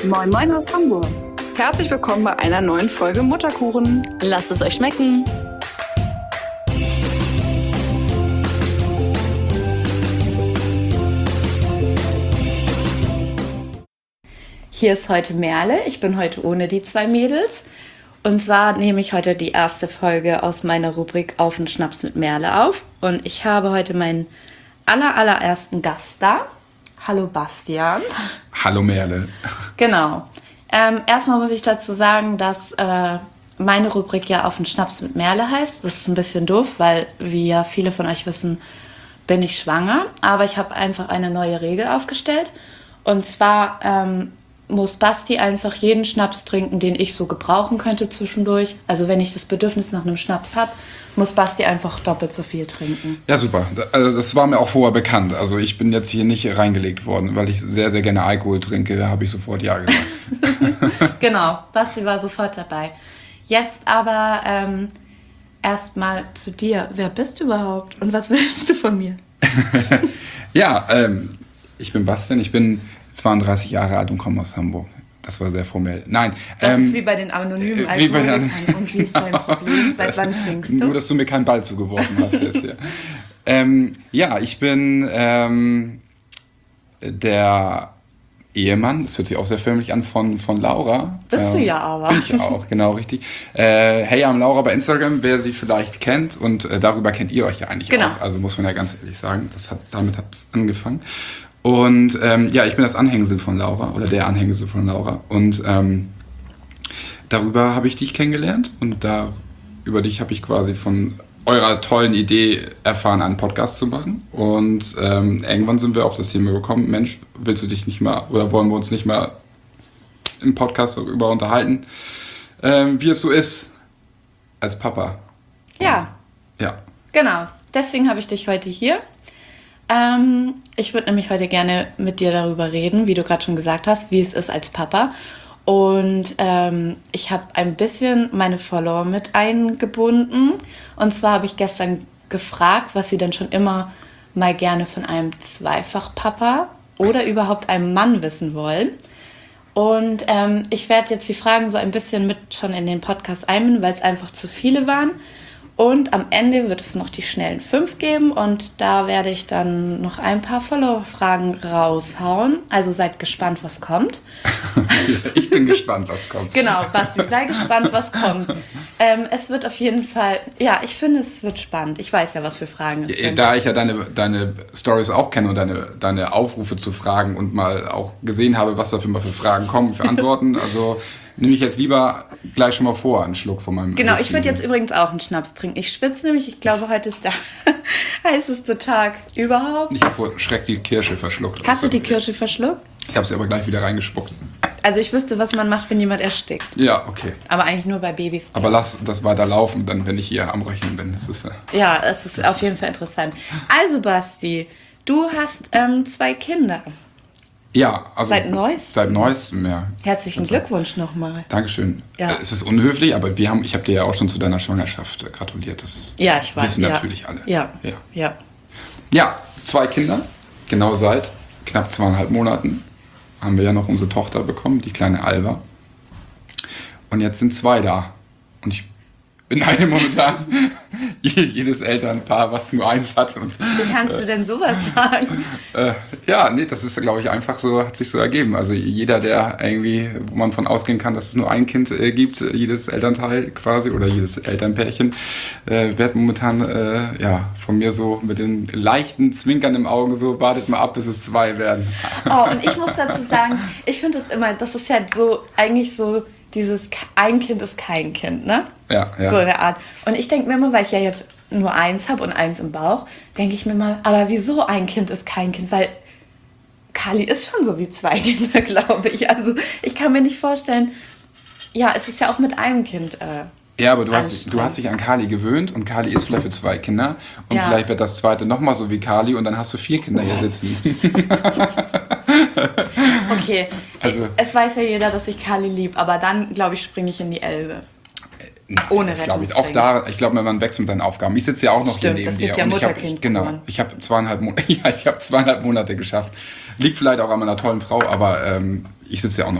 Moin Moin aus Hamburg. Herzlich willkommen bei einer neuen Folge Mutterkuchen. Lasst es euch schmecken. Hier ist heute Merle. Ich bin heute ohne die zwei Mädels. Und zwar nehme ich heute die erste Folge aus meiner Rubrik Auf den Schnaps mit Merle auf. Und ich habe heute meinen allerersten Gast da. Hallo Bastian. Hallo Merle. Genau. Erstmal muss ich dazu sagen, dass meine Rubrik ja Auf den Schnaps mit Merle heißt. Das ist ein bisschen doof, weil, wie ja viele von euch wissen, bin ich schwanger. Aber ich habe einfach eine neue Regel aufgestellt. Und zwar muss Basti einfach jeden Schnaps trinken, den ich so gebrauchen könnte zwischendurch. Also wenn ich das Bedürfnis nach einem Schnaps habe, muss Basti einfach doppelt so viel trinken. Ja, super. Also das war mir auch vorher bekannt. Also ich bin jetzt hier nicht reingelegt worden, weil ich sehr, sehr gerne Alkohol trinke. Da habe ich sofort Ja gesagt. Genau, Basti war sofort dabei. Jetzt aber erstmal zu dir. Wer bist du überhaupt und was willst du von mir? Ja, ich bin Bastian. Ich bin 32 Jahre alt und komme aus Hamburg. Das war sehr formell. Nein. Das ist wie bei den anonymen Alkoholikern. Und wie ist dein Problem? Seit wann trinkst du? Nur, dass du mir keinen Ball zugeworfen hast jetzt hier. Ja, ich bin der Ehemann, das hört sich auch sehr förmlich an, von Laura. Bist du ja aber. Bin ich auch, genau, richtig. Hey, am Laura bei Instagram, wer sie vielleicht kennt. Und darüber kennt ihr euch ja eigentlich auch. Also muss man ja ganz ehrlich sagen, damit hat es angefangen. Und ja, ich bin das Anhängsel von Laura oder der Anhängsel von Laura. Und darüber habe ich dich kennengelernt und über dich habe ich quasi von eurer tollen Idee erfahren, einen Podcast zu machen. Und irgendwann sind wir auf das Thema gekommen, Mensch, willst du dich nicht mal oder wollen wir uns nicht mal im Podcast darüber unterhalten, wie es so ist als Papa. Ja. Ja. Genau, deswegen habe ich dich heute hier. Ich würde nämlich heute gerne mit dir darüber reden, wie du gerade schon gesagt hast, wie es ist als Papa. Und ich habe ein bisschen meine Follower mit eingebunden. Und zwar habe ich gestern gefragt, was sie denn schon immer mal gerne von einem Zweifach-Papa oder überhaupt einem Mann wissen wollen. Und ich werde jetzt die Fragen so ein bisschen mit schon in den Podcast einbinden, weil es einfach zu viele waren. Und am Ende wird es noch die schnellen 5 geben und da werde ich dann noch ein paar Follower-Fragen raushauen. Also seid gespannt, was kommt. Ich bin gespannt, was kommt. Genau, Basti, sei gespannt, was kommt. Es wird auf jeden Fall, ja, ich finde, es wird spannend. Ich weiß ja, was für Fragen es sind. Da ich ja deine Stories auch kenne und deine Aufrufe zu Fragen und mal auch gesehen habe, was da für Fragen kommen, für Antworten, also nehme ich jetzt lieber gleich schon mal vor, einen Schluck von meinem... Genau, ich würde jetzt übrigens auch einen Schnaps trinken. Ich schwitze nämlich, ich glaube, heute ist der heißeste Tag überhaupt. Ich habe vor Schreck die Kirsche verschluckt. Hast du die Kirsche verschluckt? Ich habe sie aber gleich wieder reingespuckt. Also ich wüsste, was man macht, wenn jemand erstickt. Ja, okay. Aber eigentlich nur bei Babys. Aber lass das weiter laufen, dann, wenn ich hier am Rechnen bin. Das ist, ja, es ist auf jeden Fall interessant. Also Basti, du hast 2 Kinder. Ja, also... Seit Neuestem, ja. Herzlichen Glückwunsch nochmal. Dankeschön. Ja. Es ist unhöflich, aber ich habe dir ja auch schon zu deiner Schwangerschaft gratuliert. Das ja, ich weiß. wissen natürlich alle. Ja. Ja, 2 Kinder, genau seit knapp 2,5 Monaten haben wir ja noch unsere Tochter bekommen, die kleine Alva. Und jetzt sind 2 da. Und ich beneide momentan jedes Elternpaar, was nur 1 hat. Und, wie kannst du denn sowas sagen? Ja, nee, das ist, glaube ich, einfach so, hat sich so ergeben. Also jeder, der irgendwie, wo man von ausgehen kann, dass es nur ein Kind gibt, jedes Elternteil quasi oder jedes Elternpärchen, wird momentan von mir so mit den leichten Zwinkern im Auge so, wartet mal ab, bis es 2 werden. Oh, und ich muss dazu sagen, ich finde das ist ja so, eigentlich so, dieses ein Kind ist kein Kind, ne? Ja. So in der Art. Und ich denke mir immer, weil ich ja jetzt nur 1 habe und 1 im Bauch, denke ich mir mal, aber wieso ein Kind ist kein Kind? Weil Kali ist schon so wie 2 Kinder, glaube ich. Also ich kann mir nicht vorstellen, ja, es ist ja auch mit einem Kind ja, aber du hast dich an Kali gewöhnt und Kali ist vielleicht für 2 Kinder und vielleicht wird das zweite nochmal so wie Kali und dann hast du 4 Kinder hier sitzen. Okay, also, es weiß ja jeder, dass ich Kali lieb, aber dann, glaube ich, springe ich in die Elbe. Ohne das glaube ich. Auch da, ich glaube, man wächst mit seinen Aufgaben. Ich sitze ja auch noch hier neben dir. Ja, und ich habe 2,5 Monate geschafft. Liegt vielleicht auch an meiner tollen Frau, aber ich sitze ja auch noch hier.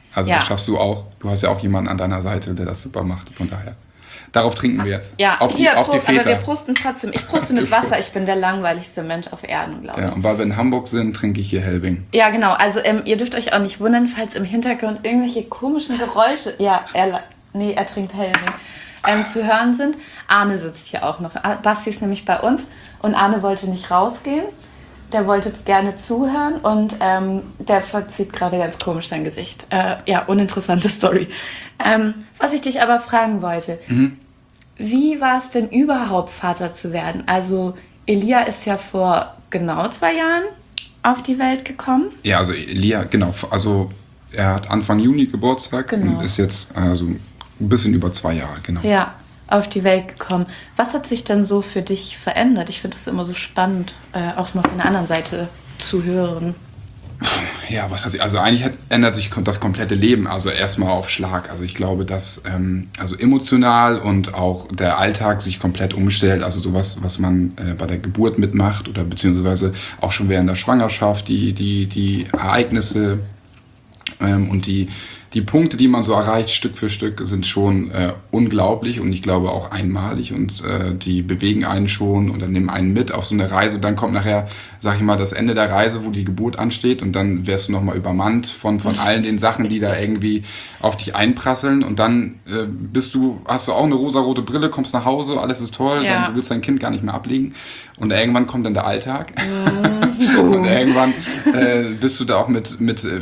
Also Ja. das schaffst du auch. Du hast ja auch jemanden an deiner Seite, der das super macht. Von daher. Darauf trinken wir jetzt. Ja, auf die Prost, aber Väter. wir prosten trotzdem. Ich proste mit Wasser. Ich bin der langweiligste Mensch auf Erden, glaube ich. Ja, und weil wir in Hamburg sind, trinke ich hier Helbing. Ja, genau. Also ihr dürft euch auch nicht wundern, falls im Hintergrund irgendwelche komischen Geräusche, er trinkt Helbing, zu hören sind. Arne sitzt hier auch noch. Basti ist nämlich bei uns und Arne wollte nicht rausgehen. Der wollte gerne zuhören und der verzieht gerade ganz komisch sein Gesicht. Uninteressante Story. Was ich dich aber fragen wollte, wie war es denn überhaupt, Vater zu werden? Also Elia ist ja vor genau 2 Jahren auf die Welt gekommen. Ja, also Elia, genau. Also er hat Anfang Juni Geburtstag und ist jetzt also ein bisschen über 2 Jahre, genau. Ja, auf die Welt gekommen. Was hat sich denn so für dich verändert? Ich finde das immer so spannend, auch mal von der anderen Seite zu hören. Ja, also eigentlich ändert sich das komplette Leben, also erstmal auf Schlag. Also ich glaube, dass also emotional und auch der Alltag sich komplett umstellt. Also sowas, was man bei der Geburt mitmacht oder beziehungsweise auch schon während der Schwangerschaft, die Ereignisse und die Punkte, die man so erreicht, Stück für Stück, sind schon unglaublich und ich glaube auch einmalig und die bewegen einen schon oder nehmen einen mit auf so eine Reise und dann kommt nachher, sag ich mal, das Ende der Reise, wo die Geburt ansteht und dann wirst du nochmal übermannt von allen den Sachen, die da irgendwie auf dich einprasseln und dann hast du auch eine rosarote Brille, kommst nach Hause, alles ist toll, Ja. dann, du willst dein Kind gar nicht mehr ablegen und irgendwann kommt dann der Alltag und irgendwann bist du da auch mit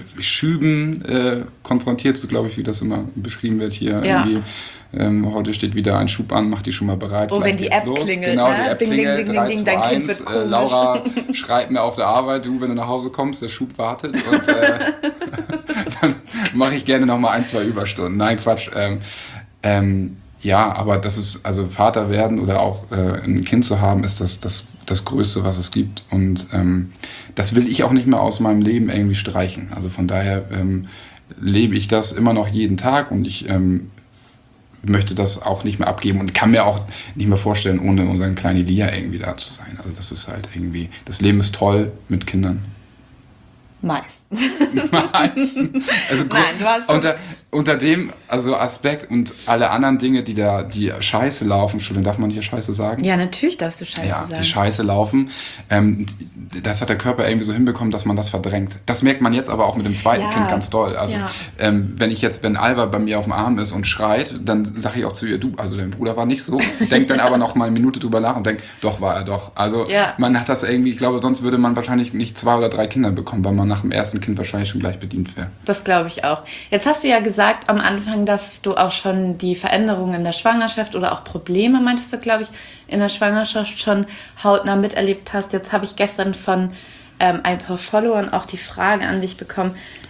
Schüben konfrontiert, so glaube ich, wie das immer beschrieben wird hier. Ja. Irgendwie, heute steht wieder ein Schub an, mach die schon mal bereit. Oh, gleich wenn die geht's App los. klingelt, Genau, ne? die App Ding, ding, klingelt, ding, 3, ding, 2, dein Kind 1. wird komisch. Laura schreibt mir auf der Arbeit, wenn du nach Hause kommst, der Schub wartet und dann mache ich gerne nochmal 1, 2 Überstunden. Nein, Quatsch. Ja, aber das ist, also Vater werden oder auch ein Kind zu haben, ist das Größte, was es gibt. Und das will ich auch nicht mehr aus meinem Leben irgendwie streichen. Also von daher lebe ich das immer noch jeden Tag und ich möchte das auch nicht mehr abgeben und kann mir auch nicht mehr vorstellen, ohne unseren kleinen Elia irgendwie da zu sein. Also das ist halt irgendwie, das Leben ist toll mit Kindern. Meist. Meistens. Also Nein, du hast unter dem Aspekt und alle anderen Dinge, die scheiße laufen, Entschuldigung, darf man hier scheiße sagen? Ja, natürlich darfst du Scheiße Ja, sagen. die scheiße laufen, das hat der Körper irgendwie so hinbekommen, dass man das verdrängt. Das merkt man jetzt aber auch mit dem zweiten Ja. Kind ganz doll. Also Ja. wenn Alva bei mir auf dem Arm ist und schreit, dann sage ich auch zu ihr, du, also dein Bruder war nicht so. Denkt dann aber noch mal eine Minute drüber nach und denkt, doch, war er doch. Also Ja. man hat das irgendwie, ich glaube, sonst würde man wahrscheinlich nicht 2 oder 3 Kinder bekommen, weil man nach dem ersten Kind wahrscheinlich schon gleich bedient wäre. Das glaube ich auch. Jetzt hast du ja gesagt am Anfang, dass du auch schon die Veränderungen in der Schwangerschaft oder auch Probleme, meintest du, glaube ich, in der Schwangerschaft schon hautnah miterlebt hast. Jetzt habe ich gestern von ein paar Followern auch die Frage an dich bekommen,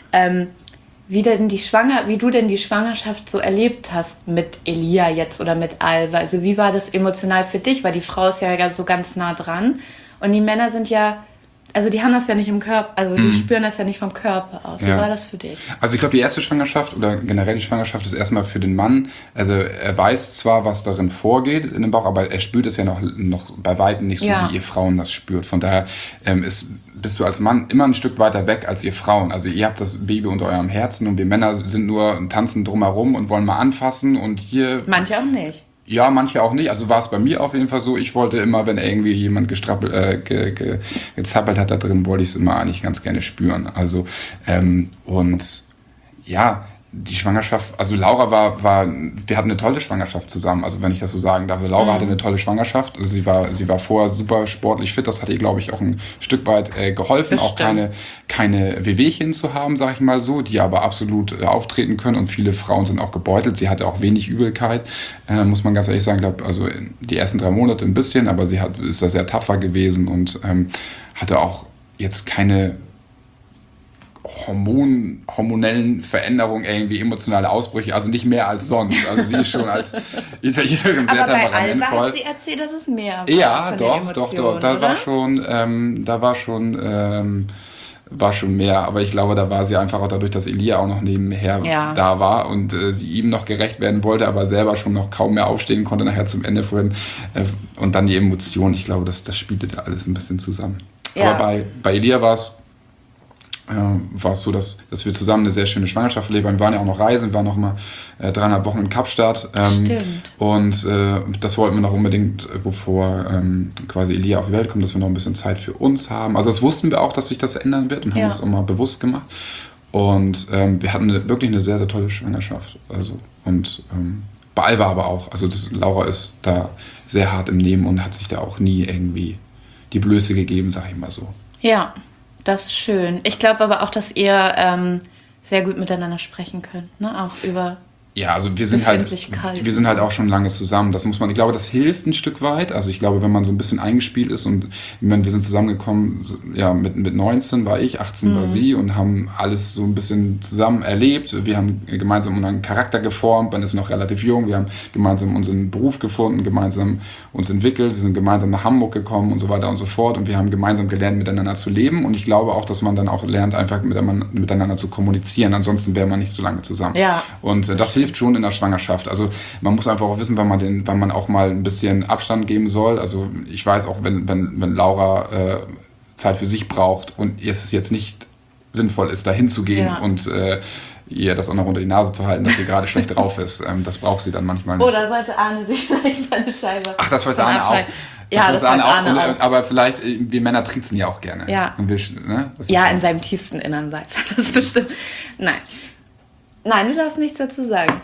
wie du denn die Schwangerschaft so erlebt hast mit Elia jetzt oder mit Alva. Also wie war das emotional für dich? Weil die Frau ist ja so ganz nah dran und die Männer sind ja, also die haben das ja nicht im Körper, also die spüren das ja nicht vom Körper aus. Wie Ja. war das für dich? Also ich glaube, die erste Schwangerschaft oder generell die Schwangerschaft ist erstmal für den Mann, also er weiß zwar, was darin vorgeht in dem Bauch, aber er spürt es ja noch bei Weitem nicht so, Ja. wie ihr Frauen das spürt. Von daher bist du als Mann immer ein Stück weiter weg als ihr Frauen. Also ihr habt das Baby unter eurem Herzen und wir Männer sind nur tanzen drumherum und wollen mal anfassen und hier... Manche auch nicht. Ja, manche auch nicht. Also war es bei mir auf jeden Fall so. Ich wollte immer, wenn irgendwie jemand gezappelt hat da drin, wollte ich es immer eigentlich ganz gerne spüren. Also und ja, die Schwangerschaft, also Laura wir hatten eine tolle Schwangerschaft zusammen, also wenn ich das so sagen darf. Also Laura hatte eine tolle Schwangerschaft, also sie war vorher super sportlich fit, das hat ihr, glaube ich, auch ein Stück weit geholfen, auch keine Wehwehchen zu haben, sag ich mal so, die aber absolut auftreten können und viele Frauen sind auch gebeutelt. Sie hatte auch wenig Übelkeit, muss man ganz ehrlich sagen, glaube also die ersten 3 Monate ein bisschen, aber ist da sehr tapfer gewesen und hatte auch jetzt keine hormonellen Veränderungen, irgendwie emotionale Ausbrüche, also nicht mehr als sonst. Also sie ist schon als Italienerin sehr Aber bei Alva temperamentvoll. hat sie erzählt, dass es mehr war. Ja, von den doch. Emotionen, Da oder? war schon mehr. Aber ich glaube, da war sie einfach auch dadurch, dass Elia auch noch nebenher da war und sie ihm noch gerecht werden wollte, aber selber schon noch kaum mehr aufstehen konnte nachher zum Ende vorhin. Und dann die Emotionen. Ich glaube, das spielte da alles ein bisschen zusammen. Ja. Aber bei Elia war es war es so, dass wir zusammen eine sehr schöne Schwangerschaft erlebt haben. Wir waren ja auch noch reisen, wir waren noch mal 3,5 Wochen in Kapstadt. Stimmt. Und das wollten wir noch unbedingt, bevor quasi Elia auf die Welt kommt, dass wir noch ein bisschen Zeit für uns haben. Also das wussten wir auch, dass sich das ändern wird und haben das auch mal bewusst gemacht. Und wir hatten wirklich eine sehr, sehr tolle Schwangerschaft. Also, und bei Alva aber auch. Also Laura ist da sehr hart im Nehmen und hat sich da auch nie irgendwie die Blöße gegeben, sag ich mal so. Ja, das ist schön. Ich glaube aber auch, dass ihr sehr gut miteinander sprechen könnt, ne? Auch über Ja, also wir sind halt auch schon lange zusammen. Das muss man, ich glaube, das hilft ein Stück weit. Also ich glaube, wenn man so ein bisschen eingespielt ist und ich meine, wir sind zusammengekommen, ja, mit 19 war ich, 18 war sie und haben alles so ein bisschen zusammen erlebt. Wir haben gemeinsam unseren Charakter geformt, man ist noch relativ jung, wir haben gemeinsam unseren Beruf gefunden, gemeinsam uns entwickelt, wir sind gemeinsam nach Hamburg gekommen und so weiter und so fort und wir haben gemeinsam gelernt, miteinander zu leben und ich glaube auch, dass man dann auch lernt, einfach miteinander zu kommunizieren. Ansonsten wäre man nicht so lange zusammen. Ja. Und das hilft schon in der Schwangerschaft. Also man muss einfach auch wissen, wann man auch mal ein bisschen Abstand geben soll. Also ich weiß auch, wenn Laura Zeit für sich braucht und es jetzt nicht sinnvoll ist, da hinzugehen und ihr das auch noch unter die Nase zu halten, dass sie gerade schlecht drauf ist. Das braucht sie dann manchmal nicht. Oder sollte Arne sich vielleicht mal eine Scheibe... Ach, das weiß Arne auch. Ja, das weiß Arne auch. Aber vielleicht, wir Männer triezen ja auch gerne. Ja, und wir, ne? Ja, in seinem tiefsten Innern weiß er das bestimmt. Nein, du darfst nichts dazu sagen.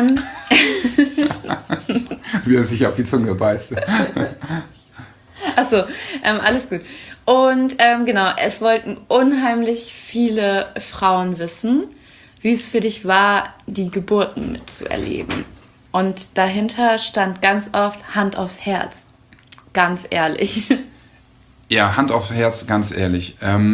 Wie er sich auf die Zunge beißt. Achso, alles gut. Und genau, es wollten unheimlich viele Frauen wissen, wie es für dich war, die Geburten mitzuerleben. Und dahinter stand ganz oft Hand aufs Herz. Ganz ehrlich. Ja, Hand aufs Herz, ganz ehrlich.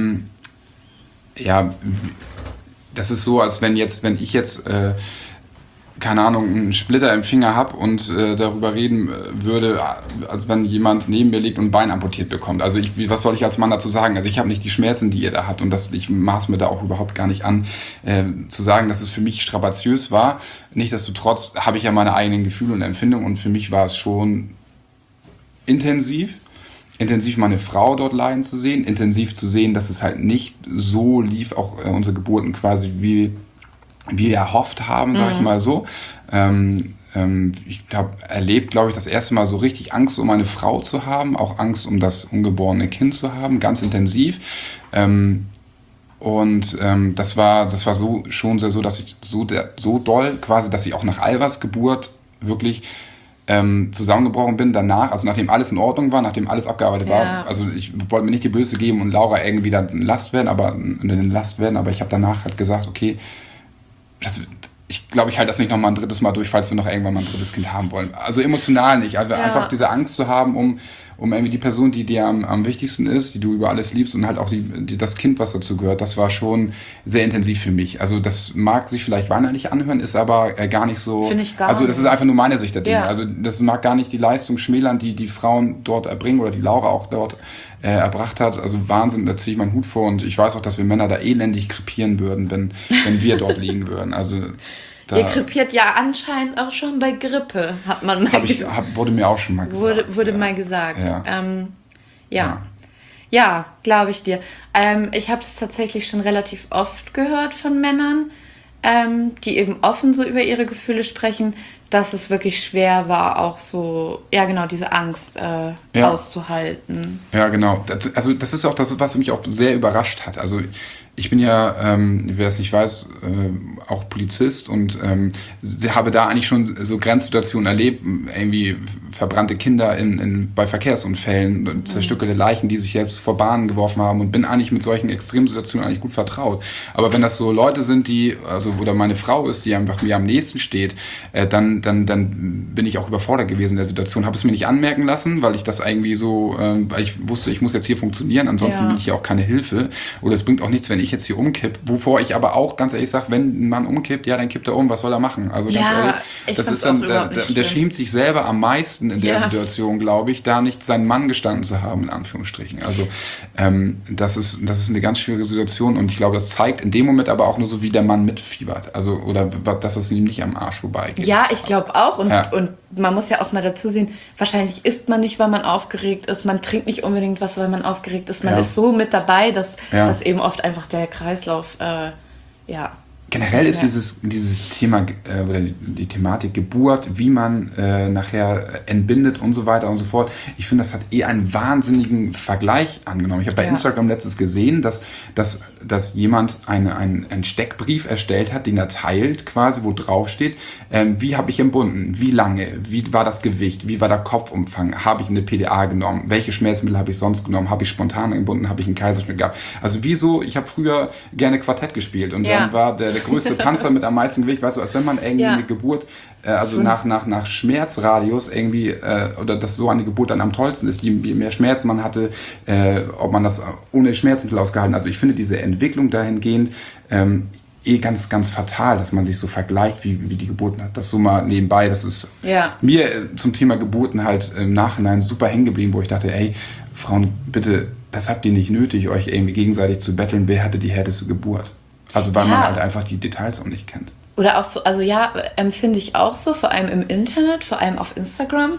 Ja, das ist so, als wenn ich jetzt, keine Ahnung, einen Splitter im Finger habe und darüber reden würde, als wenn jemand neben mir liegt und ein Bein amputiert bekommt. Also was soll ich als Mann dazu sagen? Also ich habe nicht die Schmerzen, die ihr da habt und ich maß mir da auch überhaupt gar nicht an, zu sagen, dass es für mich strapaziös war. Nichtsdestotrotz habe ich ja meine eigenen Gefühle und Empfindungen und für mich war es schon intensiv meine Frau dort leiden zu sehen, intensiv zu sehen, dass es halt nicht so lief, auch unsere Geburten quasi wie wir erhofft haben, sag ich mal so. Ich habe erlebt, glaube ich, das erste Mal so richtig Angst um meine Frau zu haben, auch Angst um das ungeborene Kind zu haben, ganz intensiv. Das war so schon sehr so, dass ich so doll quasi, dass ich auch nach Alvas Geburt wirklich zusammengebrochen bin danach, also nachdem alles in Ordnung war, nachdem alles abgearbeitet war, also ich wollte mir nicht die Blöße geben und Laura irgendwie dann eine Last werden, aber ich habe danach halt gesagt, okay, ich glaube, ich halte das nicht nochmal ein drittes Mal durch, falls wir noch irgendwann mal ein drittes Kind haben wollen. Also emotional nicht, also einfach diese Angst zu haben, um irgendwie die Person, die dir am wichtigsten ist, die du über alles liebst und halt auch das Kind, was dazu gehört, das war schon sehr intensiv für mich. Also das mag sich vielleicht weinerlich anhören, ist aber gar nicht so... Finde ich gar also das nicht. ist einfach nur meine Sicht der Dinge. Ja. Also das mag gar nicht die Leistung schmälern, die Frauen dort erbringen oder die Laura auch dort erbracht hat. Also Wahnsinn, da ziehe ich meinen Hut vor und ich weiß auch, dass wir Männer da elendig krepieren würden, wenn wir dort liegen würden. Also... Ihr krepiert ja anscheinend auch schon bei Grippe, hat man mal gesagt. Wurde mir auch schon mal gesagt. Wurde mal gesagt. Ja. Ja, glaube ich dir. Ich habe es tatsächlich schon relativ oft gehört von Männern, die eben offen so über ihre Gefühle sprechen, dass es wirklich schwer war, auch so, ja genau, diese Angst auszuhalten. Ja, genau. Also das ist auch das, was mich auch sehr überrascht hat. Also ich bin ja, wer es nicht weiß, auch Polizist und habe da eigentlich schon so Grenzsituationen erlebt, irgendwie verbrannte Kinder bei Verkehrsunfällen, zerstückelte Leichen, die sich selbst vor Bahnen geworfen haben und bin eigentlich mit solchen Extremsituationen eigentlich gut vertraut. Aber wenn das so Leute sind, oder meine Frau ist, die einfach mir am nächsten steht, dann bin ich auch überfordert gewesen in der Situation. Habe es mir nicht anmerken lassen, weil ich das irgendwie so, weil ich wusste, ich muss jetzt hier funktionieren, ansonsten bin ich ja auch keine Hilfe. Oder es bringt auch nichts, wenn ich jetzt hier umkipp. Wovor ich aber auch ganz ehrlich sage, wenn ein Mann umkippt, ja, dann kippt er um, was soll er machen? Also ganz ehrlich, das ist dann, der schämt sich selber am meisten in der Situation, glaube ich, da nicht seinen Mann gestanden zu haben, in Anführungsstrichen. Also das ist eine ganz schwierige Situation und ich glaube, das zeigt in dem Moment aber auch nur so, wie der Mann mitfiebert. Also, oder dass es ihm nicht am Arsch vorbeigeht. Ja, ich glaube auch. Und man muss ja auch mal dazu sehen, wahrscheinlich isst man nicht, weil man aufgeregt ist. Man trinkt nicht unbedingt was, weil man aufgeregt ist. Man ist so mit dabei, dass eben oft einfach der Kreislauf, Generell ist dieses Thema oder die Thematik Geburt, wie man nachher entbindet und so weiter und so fort. Ich finde, das hat einen wahnsinnigen Vergleich angenommen. Ich habe bei Instagram letztens gesehen, dass jemand einen Steckbrief erstellt hat, den er teilt quasi, wo drauf steht, wie habe ich entbunden, wie lange, wie war das Gewicht, wie war der Kopfumfang, habe ich eine PDA genommen, welche Schmerzmittel habe ich sonst genommen, habe ich spontan entbunden, habe ich einen Kaiserschnitt gehabt. Also ich habe früher gerne Quartett gespielt und dann war der größte Panzer mit am meisten Gewicht, weißt du, als wenn man irgendwie eine Geburt, nach Schmerzradius irgendwie, oder dass so eine Geburt dann am tollsten ist, je mehr Schmerzen man hatte, ob man das ohne Schmerzmittel ausgehalten. Also ich finde diese Entwicklung dahingehend ganz, ganz fatal, dass man sich so vergleicht, wie die Geburten hat. Das so mal nebenbei, das ist mir zum Thema Geburten halt im Nachhinein super hängen geblieben, wo ich dachte, ey, Frauen, bitte, das habt ihr nicht nötig, euch irgendwie gegenseitig zu betteln, wer hatte die härteste Geburt. Also weil man halt einfach die Details auch nicht kennt. Oder auch so, also empfinde ich auch so, vor allem im Internet, vor allem auf Instagram,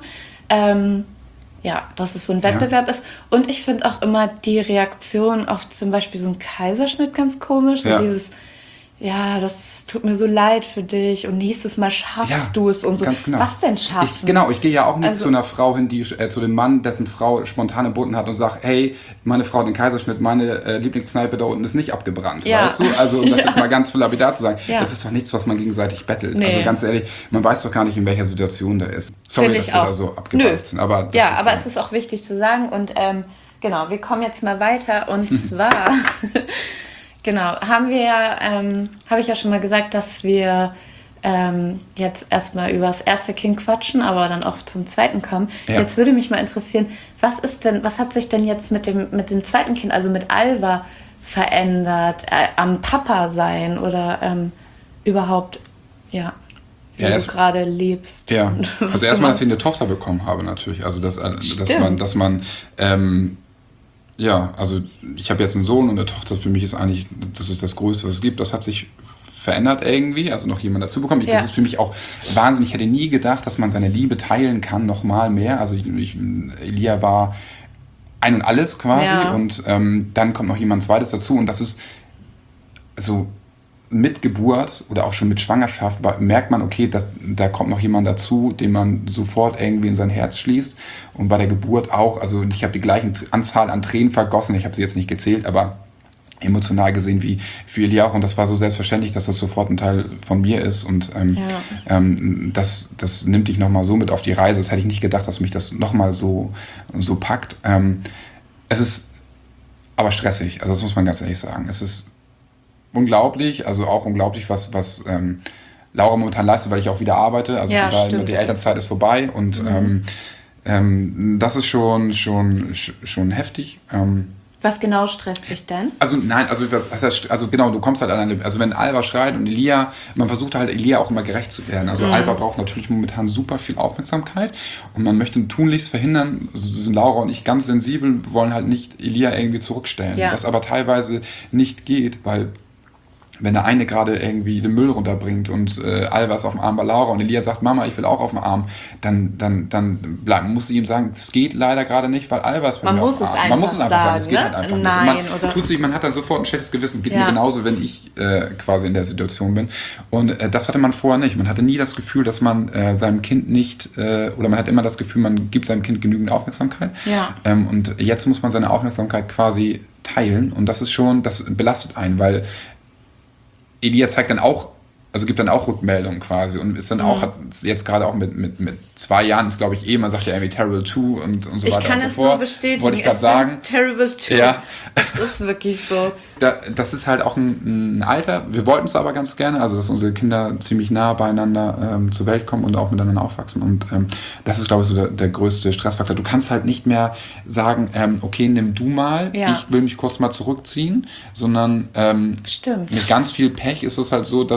dass es so ein Wettbewerb ist. Und ich finde auch immer die Reaktion auf zum Beispiel so einen Kaiserschnitt ganz komisch. So dieses, das tut mir so leid für dich und nächstes Mal schaffst du es und so. Ganz genau. Was denn schaffen? Ich gehe ja auch nicht zu einer Frau hin, die zu dem Mann, dessen Frau spontan entbunden hat und sagt, hey, meine Frau hat den Kaiserschnitt, meine Lieblingskneipe da unten ist nicht abgebrannt, weißt du? Also um das jetzt mal ganz lapidar zu sagen, das ist doch nichts, was man gegenseitig bettelt. Nee. Also ganz ehrlich, man weiß doch gar nicht, in welcher Situation der ist. Sorry, dass wir da so abgebracht sind. Aber es ist auch wichtig zu sagen und wir kommen jetzt mal weiter und zwar... Genau, habe ich ja schon mal gesagt, dass wir jetzt erstmal über das erste Kind quatschen, aber dann auch zum zweiten kommen. Ja. Jetzt würde mich mal interessieren, was hat sich denn jetzt mit dem zweiten Kind, also mit Alva, verändert am Papa sein oder überhaupt, wie du gerade lebst? Ja, also erstmal, dass ich eine Tochter bekommen habe natürlich, also dass man also ich habe jetzt einen Sohn und eine Tochter, für mich ist eigentlich, das ist das Größte, was es gibt. Das hat sich verändert irgendwie, also noch jemand dazu bekommen. Das ist für mich auch wahnsinnig. Ich hätte nie gedacht, dass man seine Liebe teilen kann, nochmal mehr. Also Elia war ein und alles quasi und dann kommt noch jemand Zweites dazu und das ist so mit Geburt oder auch schon mit Schwangerschaft merkt man, okay, da kommt noch jemand dazu, den man sofort irgendwie in sein Herz schließt. Und bei der Geburt auch, also ich habe die gleiche Anzahl an Tränen vergossen, ich habe sie jetzt nicht gezählt, aber emotional gesehen wie für Elia auch. Und das war so selbstverständlich, dass das sofort ein Teil von mir ist. Und das nimmt dich nochmal so mit auf die Reise. Das hätte ich nicht gedacht, dass mich das nochmal so packt. Es ist aber stressig, also das muss man ganz ehrlich sagen. Es ist unglaublich, also auch unglaublich, was Laura momentan leistet, weil ich auch wieder arbeite. Also die Elternzeit ist vorbei und das ist schon heftig. Was genau stresst dich denn? Also nein, genau, du kommst halt also wenn Alva schreit und Elia, man versucht halt Elia auch immer gerecht zu werden. Also Alva braucht natürlich momentan super viel Aufmerksamkeit und man möchte tunlichst verhindern, also sind Laura und ich ganz sensibel, wollen halt nicht Elia irgendwie zurückstellen. Was aber teilweise nicht geht, weil wenn der eine gerade irgendwie den Müll runterbringt und Alva ist auf dem Arm bei Laura und Elia sagt, Mama, ich will auch auf dem Arm, dann muss sie ihm sagen, das geht leider gerade nicht, weil Alva ist bei mir auf dem Arm. Man muss es einfach sagen, es geht halt einfach nicht. Man hat dann sofort ein schlechtes Gewissen, geht mir genauso, wenn ich quasi in der Situation bin. Und das hatte man vorher nicht. Man hatte nie das Gefühl, dass man seinem Kind nicht, oder man hat immer das Gefühl, man gibt seinem Kind genügend Aufmerksamkeit. Ja. Und jetzt muss man seine Aufmerksamkeit quasi teilen und das belastet einen, weil Elia zeigt dann auch, also gibt dann auch Rückmeldungen quasi und ist dann auch, hat jetzt gerade auch mit 2 Jahren, ist glaube ich man sagt ja irgendwie Terrible 2 und so weiter und so fort. Ich kann es nur bestätigen. Wollte ich gerade sagen. Terrible 2. Ja. Das ist wirklich so. Das ist halt auch ein Alter, wir wollten es aber ganz gerne, also dass unsere Kinder ziemlich nah beieinander zur Welt kommen und auch miteinander aufwachsen und das ist glaube ich so der größte Stressfaktor. Du kannst halt nicht mehr sagen, okay, nimm du mal, ich will mich kurz mal zurückziehen, sondern mit ganz viel Pech ist es halt so, dass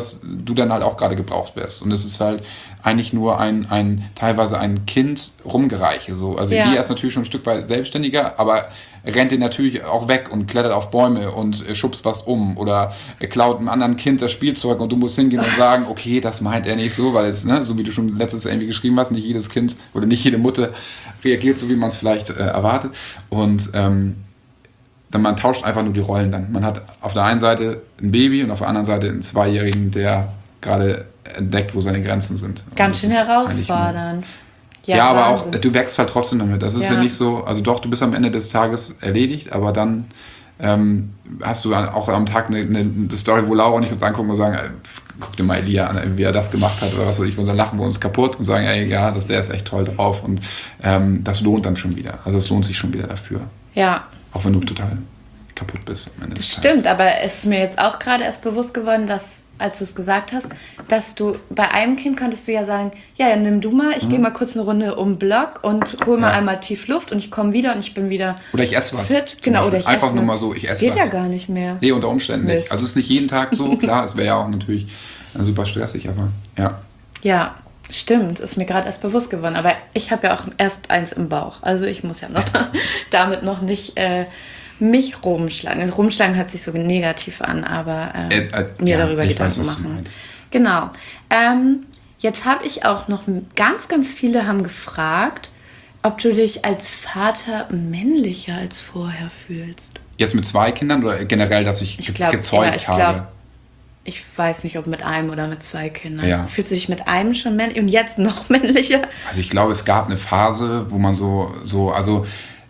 du dann halt auch gerade gebraucht wirst. Und es ist halt eigentlich nur teilweise ein Kind rumgereiche. So. Also Elia ist natürlich schon ein Stück weit selbstständiger, aber rennt den natürlich auch weg und klettert auf Bäume und schubst was um oder klaut einem anderen Kind das Spielzeug und du musst hingehen und sagen, okay, das meint er nicht so, weil es, ne, so wie du schon letztens irgendwie geschrieben hast, nicht jedes Kind oder nicht jede Mutter reagiert so, wie man es vielleicht erwartet. Und dann man tauscht einfach nur die Rollen dann. Man hat auf der einen Seite ein Baby und auf der anderen Seite einen Zweijährigen, der gerade entdeckt, wo seine Grenzen sind. Ganz schön herausfordernd. Ja, aber auch, du wächst halt trotzdem damit. Das ist ja nicht so, also doch, du bist am Ende des Tages erledigt, aber dann hast du auch am Tag eine Story, wo Laura und ich uns angucken und sagen, guck dir mal Elia an, wie er das gemacht hat oder was weiß ich, und dann lachen wir uns kaputt und sagen, ey, ja, der ist echt toll drauf und das lohnt dann schon wieder. Also es lohnt sich schon wieder dafür. Ja. Auch wenn du total kaputt bist am Ende des Das Tages. stimmt, aber es ist mir jetzt auch gerade erst bewusst geworden, dass, als du es gesagt hast, dass du bei einem Kind könntest du ja sagen, ja, nimm du mal, ich gehe mal kurz eine Runde um den Block und hol mal einmal tief Luft und ich komme wieder und ich bin wieder oder ich esse was. fit. Genau, oder ich einfach esse nur was. mal so, ich esse Geht was. ja gar nicht mehr. Nee, unter Umständen Mist. nicht. Also es ist nicht jeden Tag so, klar, es wäre ja auch natürlich super stressig, aber ja. Ja, stimmt, ist mir gerade erst bewusst geworden. Aber ich habe ja auch erst eins im Bauch. Also ich muss ja noch damit noch nicht mich rumschlagen. Also rumschlagen hört sich so negativ an, aber mir darüber Gedanken machen. Genau. Jetzt habe ich auch noch ganz, ganz viele haben gefragt, ob du dich als Vater männlicher als vorher fühlst. Jetzt mit 2 Kindern oder generell, dass ich gezeugt habe? Ich weiß nicht, ob mit einem oder mit 2 Kindern. Ja. Fühlst du dich mit einem schon männlich und jetzt noch männlicher? Also ich glaube, es gab eine Phase, wo man also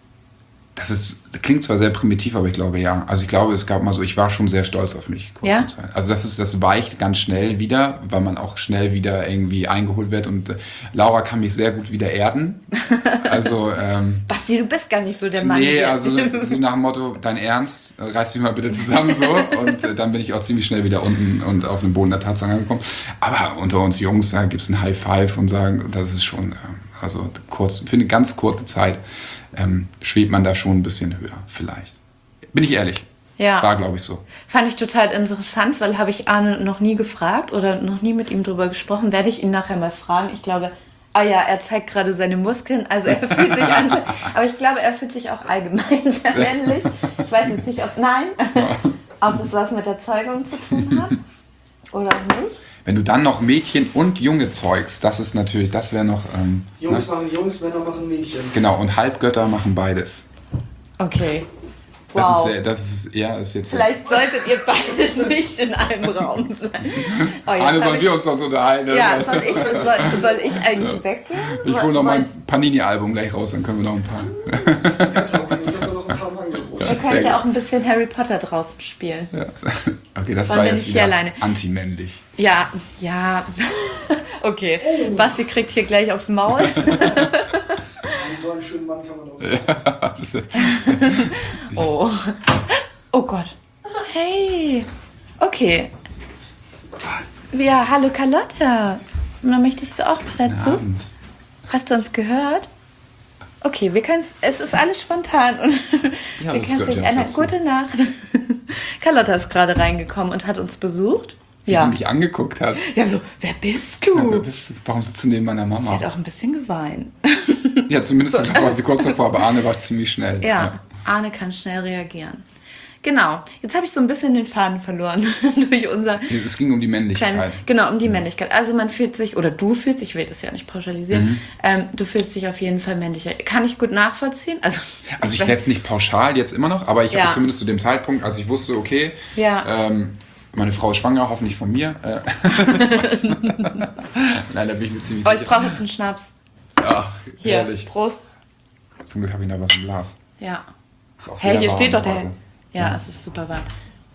das klingt zwar sehr primitiv, aber ich glaube ja. Also ich glaube, es gab mal so, ich war schon sehr stolz auf mich. Zeit. Also das weicht ganz schnell wieder, weil man auch schnell wieder irgendwie eingeholt wird und Laura kann mich sehr gut wieder erden. Also Basti, du bist gar nicht so der Mann. Nee, also so nach dem Motto, dein Ernst, reiß dich mal bitte zusammen so. Und dann bin ich auch ziemlich schnell wieder unten und auf den Boden der Tatsache angekommen. Aber unter uns Jungs, da gibt es ein High Five und sagen, das ist schon, also für eine ganz kurze Zeit schwebt man da schon ein bisschen höher, vielleicht. Bin ich ehrlich. Ja. War, glaube ich, so. Fand ich total interessant, weil habe ich Arne noch nie gefragt oder noch nie mit ihm drüber gesprochen. Werde ich ihn nachher mal fragen. Ich glaube, er zeigt gerade seine Muskeln, also er fühlt sich anscheinend, aber ich glaube, er fühlt sich auch allgemein sehr männlich. Ich weiß jetzt nicht, ob das was mit der Zeugung zu tun hat oder auch nicht. Wenn du dann noch Mädchen und Junge zeugst, das wäre noch... Jungs machen Jungs, Männer machen Mädchen. Genau, und Halbgötter machen beides. Okay. Wow. Ist jetzt... Vielleicht solltet ihr beide nicht in einem Raum sein. Oh, Anne, sollen wir uns sonst unterhalten? Ja, soll ich eigentlich weggehen? Ich hole noch mal ein Panini-Album gleich raus, dann können wir noch ein paar... Ich habe noch ein paar Angebote. Ihr könnt ja auch ein bisschen Harry Potter draußen spielen. Ja. Okay, das Wollen war wir jetzt nicht wieder alleine? anti-männlich. Ja. Okay. Basti kriegt hier gleich aufs Maul. So einen schönen Mann kann man auch. Oh Gott. Hey. Okay. Ja, hallo Carlotta. Na, möchtest du auch mal dazu? Guten Abend. Hast du uns gehört? Okay, es ist alles spontan und Ja, wir das können gehört sich ja auch einer dazu. gute Nacht. Carlotta ist gerade reingekommen und hat uns besucht. Wie sie mich angeguckt hat. Ja, so, wer bist du? Warum sitzt du neben meiner Sie Mama? hat auch ein bisschen geweint. Ja, zumindest war sie kurz davor, aber Arne war ziemlich schnell. Ja, Arne kann schnell reagieren. Genau, jetzt habe ich so ein bisschen den Faden verloren durch unser... Es ging um die Männlichkeit. Genau, um die Männlichkeit. Also man fühlt sich, oder du fühlst dich, ich will das ja nicht pauschalisieren, du fühlst dich auf jeden Fall männlicher. Kann ich gut nachvollziehen? Also ich jetzt nicht pauschal, jetzt immer noch, aber ich Ja. habe zumindest zu dem Zeitpunkt, als ich wusste, okay, Ja. meine Frau ist schwanger, hoffentlich von mir. Nein, da bin ich mir ziemlich Oh, ich sicher. brauche jetzt einen Schnaps. Ach, Hier, ehrlich. Prost. Zum Glück habe ich noch was im Glas. Ja. Ist auch Hey, sehr hier warm steht doch der... heute. Ja, es ist super warm.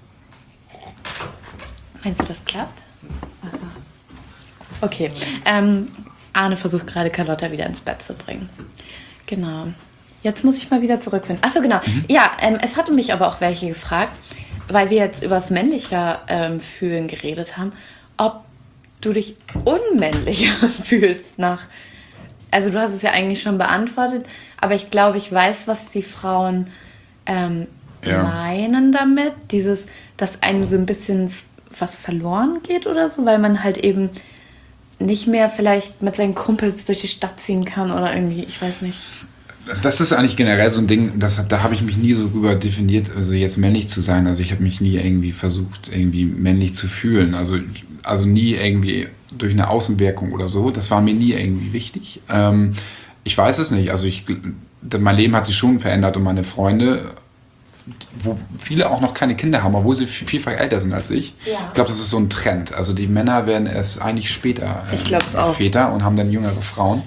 Meinst du, das klappt? Also. Okay. Arne versucht gerade Carlotta wieder ins Bett zu bringen. Genau. Jetzt muss ich mal wieder zurückfinden. Achso, genau. Ja, es hatte mich aber auch welche gefragt, weil wir jetzt über das männliche Fühlen geredet haben, ob du dich unmännlicher fühlst nach... Also du hast es ja eigentlich schon beantwortet, aber ich glaube, ich weiß, was die Frauen meinen damit. Dass einem so ein bisschen was verloren geht oder so, weil man halt eben nicht mehr vielleicht mit seinen Kumpels durch die Stadt ziehen kann oder irgendwie, ich weiß nicht. Das ist eigentlich generell so ein Ding, da habe ich mich nie so rüber definiert, also jetzt männlich zu sein. Also ich habe mich nie irgendwie versucht, irgendwie männlich zu fühlen. Also nie irgendwie durch eine Außenwirkung oder so. Das war mir nie irgendwie wichtig. Ich weiß es nicht. Also mein Leben hat sich schon verändert und meine Freunde, wo viele auch noch keine Kinder haben, obwohl sie vielfach älter sind als ich. Ja. Ich glaube, das ist so ein Trend. Also die Männer werden erst eigentlich später Väter und haben dann jüngere Frauen.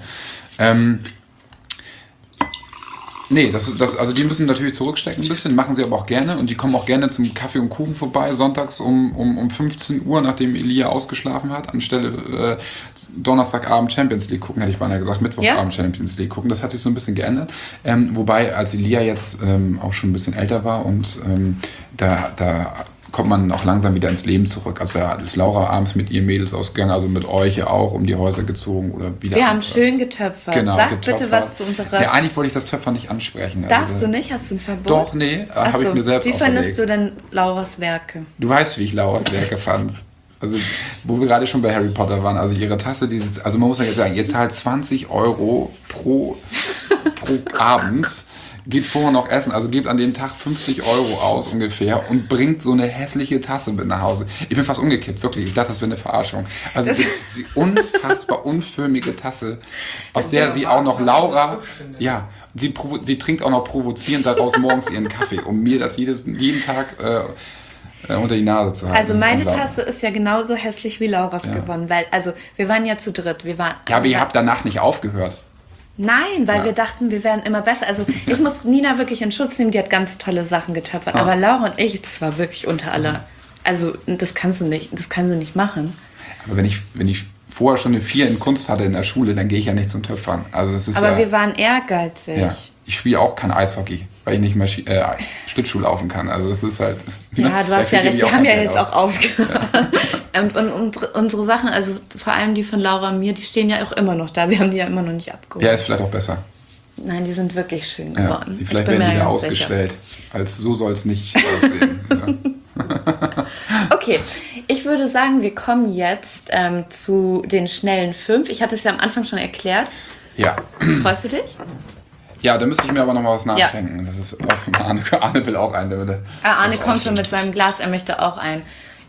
Nee, also die müssen natürlich zurückstecken ein bisschen, machen sie aber auch gerne und die kommen auch gerne zum Kaffee und Kuchen vorbei, sonntags um 15 Uhr, nachdem Elia ausgeschlafen hat, anstelle Donnerstagabend Champions League gucken, hätte ich beinahe gesagt, Mittwochabend Champions League gucken. Das hat sich so ein bisschen geändert. Wobei, als Elia jetzt auch schon ein bisschen älter war und da kommt man auch langsam wieder ins Leben zurück. Also da ist Laura abends mit ihren Mädels ausgegangen, also mit euch ja auch, um die Häuser gezogen oder wieder. Wir haben schön getöpfert. Genau, Sag bitte was zu unserer... Ja, eigentlich wollte ich das Töpfern nicht ansprechen. Darfst du nicht? Hast du ein Verbot? Doch, nee, habe ich mir selbst Wie auferlegt. findest du denn Lauras Werke? Du weißt, wie ich Lauras Werke fand. Also, wo wir gerade schon bei Harry Potter waren, also ihre Tasse, also man muss ja jetzt sagen, ihr zahlt 20 € pro Abend, geht vorher noch essen, also gebt an dem Tag 50 € aus ungefähr und bringt so eine hässliche Tasse mit nach Hause. Ich bin fast umgekippt, wirklich. Ich dachte, das wäre eine Verarschung. Also die unfassbar unförmige Tasse, aus der sie auch noch Laura, ja, sie trinkt auch noch provozierend daraus morgens ihren Kaffee, um mir das jeden Tag unter die Nase zu halten. Also meine Tasse ist ja genauso hässlich wie Lauras gewonnen, weil, also wir waren ja zu dritt. Ja, aber ihr habt danach nicht aufgehört. Nein, weil wir dachten, wir wären immer besser. Also ich muss Nina wirklich in Schutz nehmen, die hat ganz tolle Sachen getöpfert. Aber Laura und ich, das war wirklich unter aller. Also das kann sie nicht machen. Aber wenn ich vorher schon eine 4 in Kunst hatte in der Schule, dann gehe ich ja nicht zum Töpfern. Also das ist aber wir waren ehrgeizig. Ja. Ich spiele auch kein Eishockey, weil ich nicht mehr Schlittschuh laufen kann. Also das ist halt... Ja, du hast ja recht. Wir haben ja jetzt auch aufgehört. Und unsere Sachen, also vor allem die von Laura und mir, die stehen ja auch immer noch da. Wir haben die ja immer noch nicht abgeholt. Ja, ist vielleicht auch besser. Nein, die sind wirklich schön geworden. Vielleicht werden die da ausgestellt. Als so soll es nicht aussehen. Okay, ich würde sagen, wir kommen jetzt zu den schnellen 5. Ich hatte es ja am Anfang schon erklärt. Ja. Freust du dich? Ja, da müsste ich mir aber noch mal was nachschenken. Ja. Das ist auch, Arne will auch einen. Arne kommt schon mit seinem Glas, er möchte auch einen.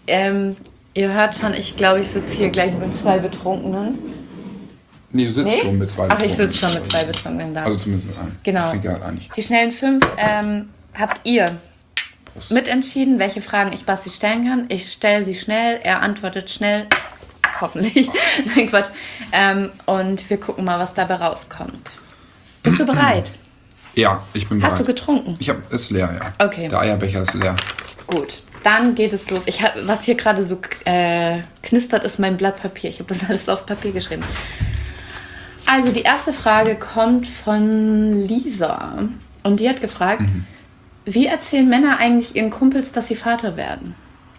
Ihr hört schon, ich glaube, ich sitze hier gleich mit 2 Betrunkenen. Nee, du sitzt schon mit 2 Betrunkenen. Ach, ich sitze schon mit 2 Betrunkenen da. Also zumindest mit einem. Genau. Ich trinke halt eigentlich. Die schnellen 5 habt ihr Prost. Mitentschieden, welche Fragen ich Basti stellen kann. Ich stelle sie schnell, er antwortet schnell. Hoffentlich. Nein, Quatsch. Und wir gucken mal, was dabei rauskommt. Bist du bereit? Ja, ich bin bereit. Hast du getrunken? Ist leer, ja. Okay. Der Eierbecher ist leer. Gut, dann geht es los. Was hier gerade so knistert, ist mein Blatt Papier. Ich habe das alles auf Papier geschrieben. Also die erste Frage kommt von Lisa. Und die hat gefragt, wie erzählen Männer eigentlich ihren Kumpels, dass sie Vater werden?